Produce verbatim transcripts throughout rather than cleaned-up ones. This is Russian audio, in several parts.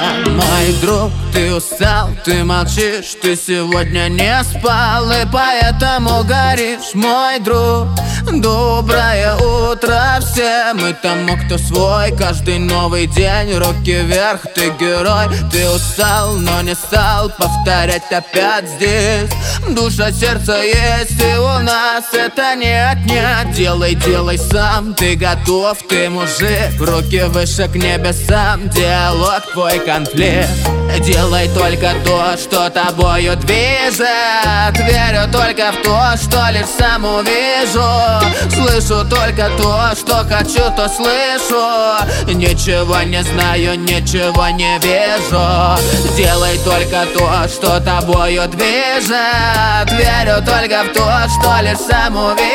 Мой друг, ты устал, ты молчишь, ты сегодня не спал и поэтому горишь. Мой друг, доброе утро всем и тому, кто свой. Каждый новый день, руки вверх, ты герой. Ты устал, но не стал повторять опять здесь. Душа, сердце есть и у нас это нет-нет. Делай, делай сам, ты готов, ты мужик. Руки выше к небесам, диалог твой конфликт. Делай только то, что тобою движет. Верю только в то, что лишь сам увижу. Слышу только то, что хочу, то слышу. Ничего не знаю, ничего не вижу. Делай только то, что тобою движет. Верю только в то, что лишь сам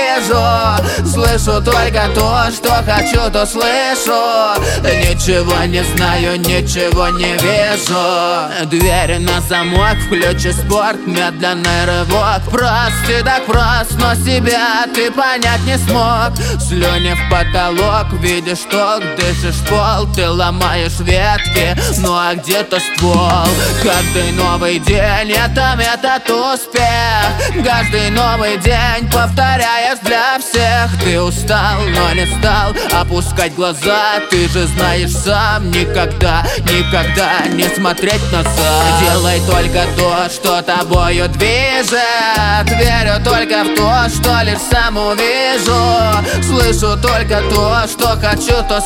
увижу. Слышу только то, что хочу, то слышу. Ничего не знаю, ничего не вижу. Двери на замок, включи спорт, медленный рывок. Прост, ты так прост, но себя ты понять не смог. Слюни в потолок, видишь ток, дышишь пол. Ты ломаешь ветки, ну а где-то ствол. Каждый новый день это метод успех. Каждый новый день повторяешь для всех. Ты устал, но не стал опускать глаза. Ты же знаешь сам, никогда, никогда не смотреть назад. Делай только то, что тобою движет. Верю только в то, что лишь сам увижу. Слышу только то, что хочу, то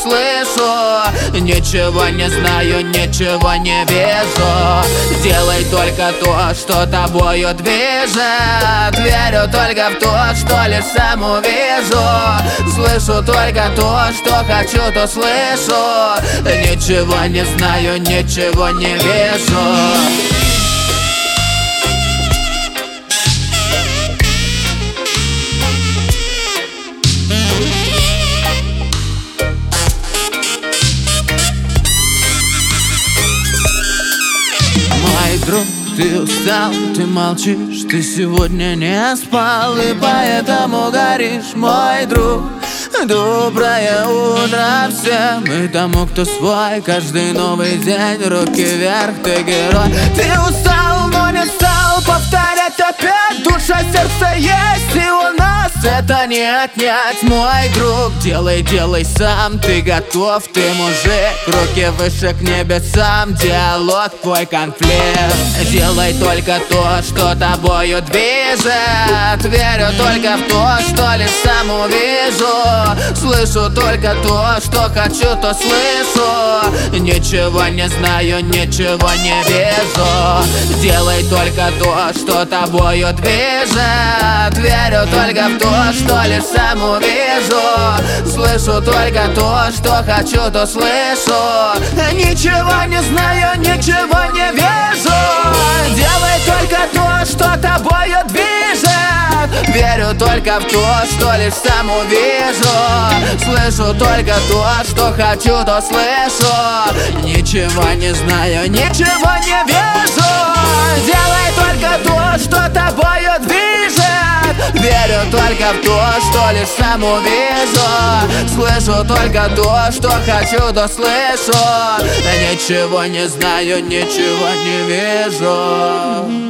слышу. Ничего не знаю, ничего не вижу. Делай только то, что тобою движет. Верю только в то, что лишь сам увижу. Слышу только то, что хочу, то слышу. Ничего не знаю, ничего не вижу. Мой друг, ты устал, ты молчишь, ты сегодня не спал и поэтому горишь. Мой друг, доброе утро всем и тому, кто свой. Каждый новый день, руки вверх, ты герой. Ты устал, но не стал повторять опять. Душа, сердце есть и у нас это не отнять. Мой друг, делай, делай сам, ты готов, ты мужик. Руки выше к небесам, диалог твой конфликт. Делай только то, что тобою движет. Верю только в то, что лишь сам увижу. Слышу только то, что хочу, то слышу. Ничего не знаю, ничего не вижу. Делай только то, что тобою движет. Верю только в то, что лишь сам увижу. Слышу только то, что хочу, то слышу. Ничего не знаю, ничего не вижу. Делай только то, что тобою движет. Верю только в то, что лишь сам увижу. Слышу только то, что хочу, то слышу. Ничего не знаю, ничего не вижу. Делай только то, что тобою движет. Верю только в то, что лишь сам увижу. Слышу только то, что хочу, то слышу. Ничего не знаю, ничего не вижу.